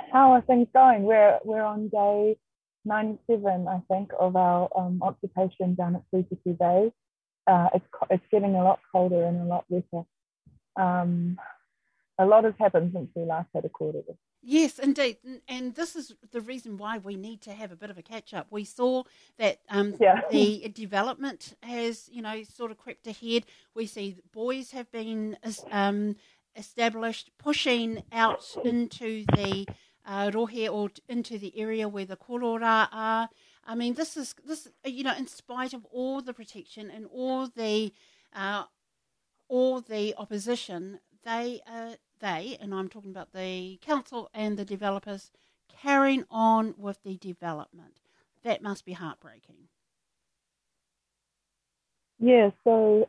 How are things going? We're on day 97, I think, of our occupation down at Futuki Bay. It's getting a lot colder and a lot wetter. Um, a lot has happened since we last had a quarter. Yes, indeed. And this is the reason why we need to have a bit of a catch up. We saw that Yeah, the development has, sort of crept ahead. We see that boys have been established, pushing out into the rohe or into the area where the korora are. I mean, in spite of all the protection and uh, all the opposition, and I'm talking about the council and the developers, carrying on with the development. That must be heartbreaking. yeah. So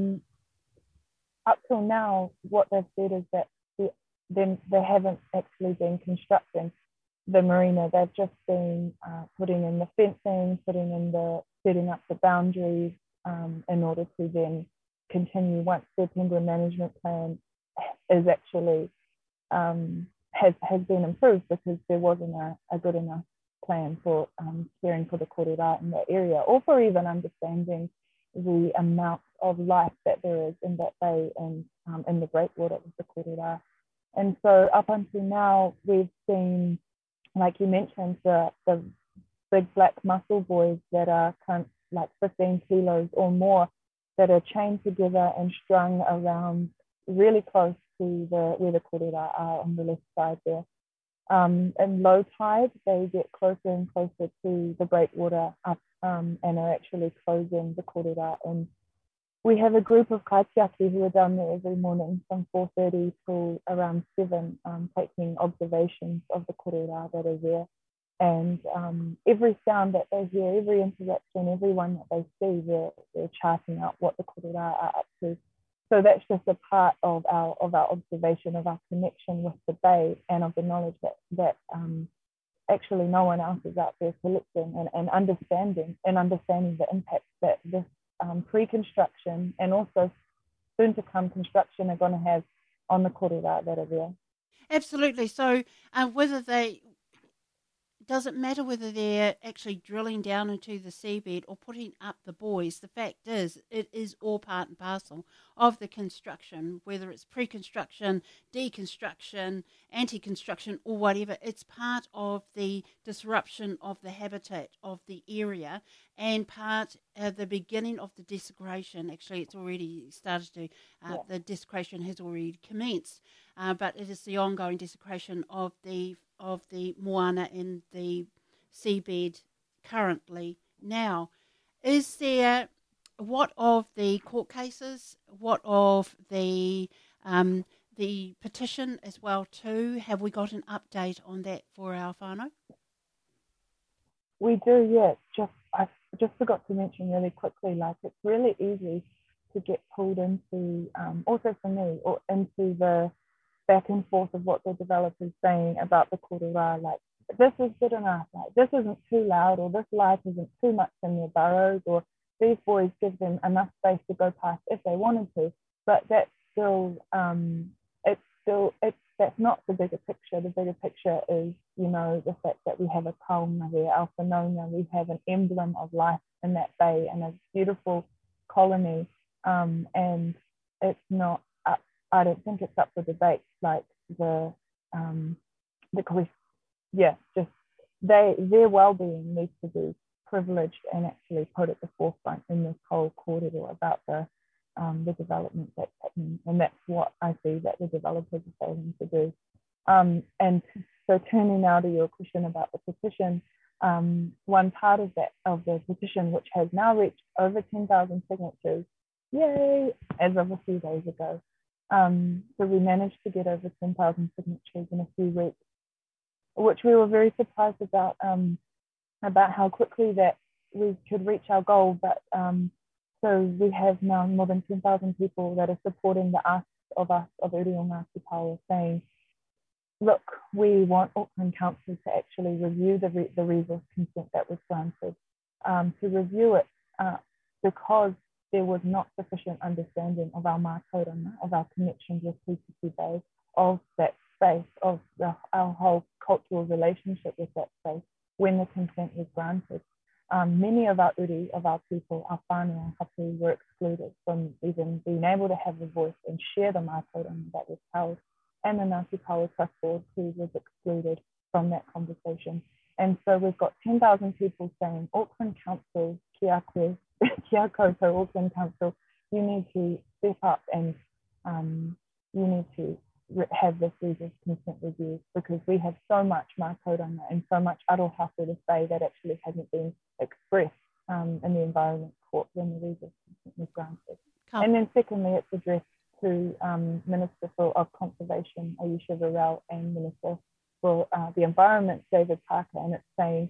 up till now, what they've said is that they haven't actually been constructing the marina. They've just been putting in the fencing, setting up the boundaries in order to then continue once their penguin management plan is actually has been improved, because there wasn't a good enough plan for caring for the korera in that area, or for even understanding the amount of life that there is in that bay and in the breakwater with the korera. And so up until now, we've seen, like you mentioned, the big black muscle boys that are like 15 kilos or more, that are chained together and strung around really close to where the korera are on the left side there. In low tide, they get closer and closer to the breakwater up and are actually closing the korera. And we have a group of kaitiaki who are down there every morning from 4:30 till around 7, taking observations of the korera that are there. And every sound that they hear, every interaction, everyone that they see, they're charting out what the korera are up to. So that's just a part of our observation, of our connection with the bay, and of the knowledge that actually no one else is out there collecting and understanding the impact that this pre-construction and also soon to come construction are going to have on the korera that are there. Absolutely. So does it matter whether they're actually drilling down into the seabed or putting up the buoys? The fact is, it is all part and parcel of the construction, whether it's pre-construction, deconstruction, anti-construction, or whatever. It's part of the disruption of the habitat of the area, and part of the beginning of the desecration. Actually, it's already started to, the desecration has already commenced, but it is the ongoing desecration of the moana and the seabed currently now. Is there, what of the court cases, what of the petition as well too? Have we got an update on that for our whānau? We do, yeah. I just forgot to mention really quickly, like, it's really easy to get pulled into, also for me, or into the back and forth of what the developer's saying about the korera, like, this is good enough, like, this isn't too loud, or this light isn't too much in their burrows, or these boys give them enough space to go past if they wanted to. But that's still, that's not the bigger picture. The bigger picture is, the fact that we have a kaunga there, Alphanona, we have an emblem of life in that bay and a beautiful colony, and it's not I don't think it's up for debate. Like just their well-being needs to be privileged and actually put at the forefront in this whole corridor about the development that's happening, and that's what I see that the developers are failing to do. And so, turning now to your question about the petition, one part of the petition, which has now reached over 10,000 signatures, yay, as of a few days ago. So we managed to get over 10,000 signatures in a few weeks, which we were very surprised about how quickly that we could reach our goal. But so we have now more than 10,000 people that are supporting the ask of us, of Uriu Ngāti Paoa, saying, look, we want Auckland Council to actually review the resource consent that was granted, to review it because there was not sufficient understanding of our mātauranga, of our connections with Pututu Bay, of that space, of our whole cultural sexual relationship with that space when the consent was granted. Many of our uri, of our people, our whānau, hapu, were excluded from even being able to have a voice and share the mātauranga that was held. And the Ngāti Kawa Trust Board, who was excluded from that conversation. And so we've got 10,000 people saying, Auckland Council, kia koe, kia koutou, Auckland Council, you need to step up and you need to have this resource consent review, because we have so much mātauranga and so much aroha to say that actually hasn't been expressed in the Environment Court when the resource consent was granted. And then secondly, it's addressed to Minister of Conservation, Ayesha Verrell, and Minister for the Environment, David Parker, and it's saying,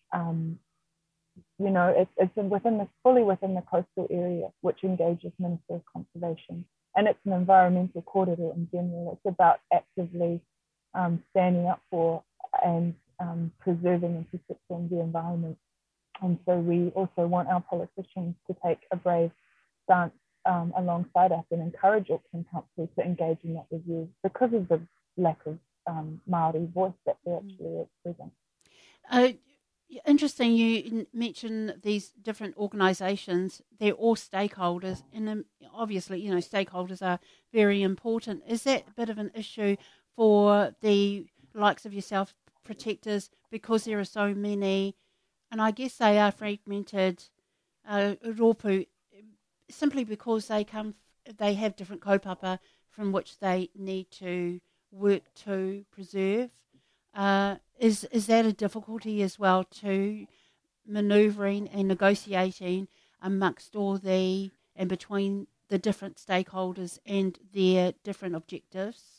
you know, it's fully within the coastal area, which engages Minister of Conservation. And it's an environmental corridor in general. It's about actively standing up for and preserving and protecting the environment. And so we also want our politicians to take a brave stance alongside us and encourage Auckland Council to engage in that review because of the lack of Māori voice that there actually is present. Interesting, you mentioned these different organisations. They're all stakeholders, and obviously, you know, stakeholders are very important. Is that a bit of an issue for the likes of yourself, protectors, because there are so many, and I guess they are fragmented, rōpū, simply because they have different kaupapa from which they need to work to preserve? Is that a difficulty as well, to manoeuvring and negotiating amongst and between the different stakeholders and their different objectives?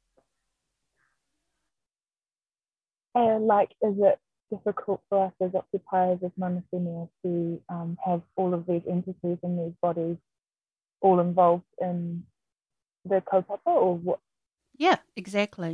And is it difficult for us as occupiers, as mana whenua, to have all of these entities and these bodies all involved in the kaupapa, or what? Yeah, exactly.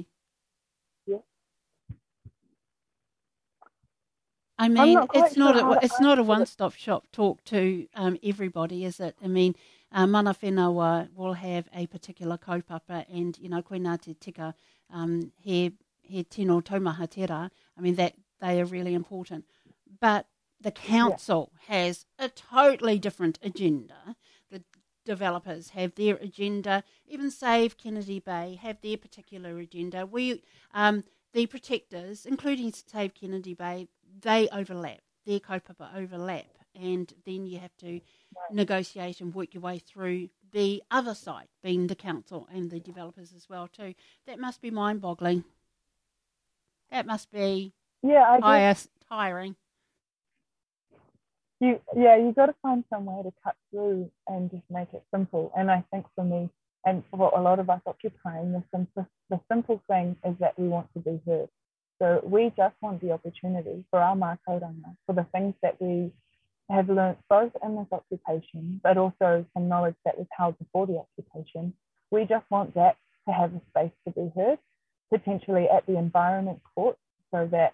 I mean, it's not a one-stop shop talk to everybody, is it? I mean, mana whenua will have a particular kaupapa, and, you know, koe nā te tika he tino taumahatera. I mean, that they are really important. But the council has a totally different agenda. The developers have their agenda. Even Save Kennedy Bay have their particular agenda. The protectors, including Save Kennedy Bay, they overlap. Their kaupapa overlap. And then you have to negotiate and work your way through the other side, being the council and the developers as well too. That must be mind-boggling. That must be tiring. You got to find some way to cut through and just make it simple. And I think for me, and for a lot of us occupying, the simple thing is that we want to be heard. So we just want the opportunity for our mātauranga, for the things that we have learnt both in this occupation, but also some knowledge that was held before the occupation. We just want that to have a space to be heard, potentially at the Environment Court, so that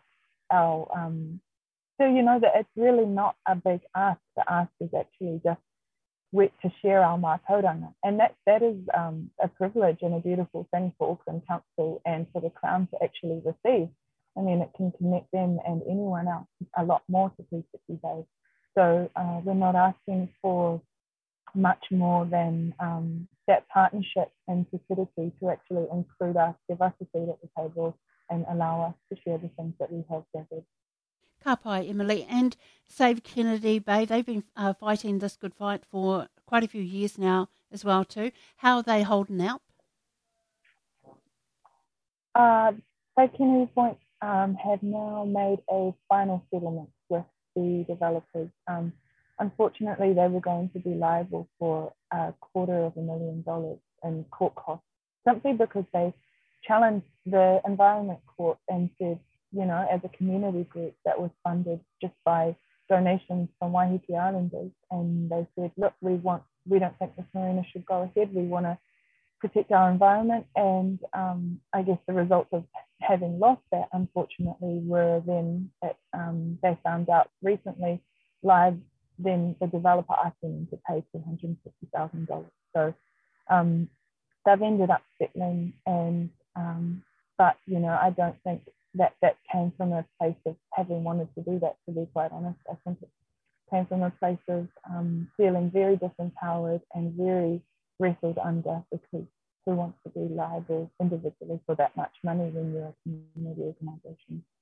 that it's really not a big ask. The ask is actually just to share our mātauranga. And that is a privilege and a beautiful thing for Auckland Council and for the Crown to actually receive. I mean, it can connect them and anyone else a lot more to 360 Bay. So we're not asking for much more than that partnership and facility to actually include us, give us a seat at the table, and allow us to share the things that we have gathered. Ka pai, Emily. And Save Kennedy Bay, they've been fighting this good fight for quite a few years now as well too. How are they holding out? Save Kennedy Point have now made a final settlement with the developers. Unfortunately, they were going to be liable for $250,000 in court costs, simply because they challenged the Environment Court and said, you know, as a community group that was funded just by donations from Waiheke Islanders, and they said, look, we don't think this marina should go ahead. We want to protect our environment. And I guess the results of having lost that, unfortunately, were then that they found out recently live, then the developer asked them to pay $250,000. So they've ended up settling, and but, you know, I don't think that came from a place of having wanted to do that, to be quite honest. I think it came from a place of feeling very disempowered and very wrestled under, because who wants to be liable individually for that much money when you're a community organisation?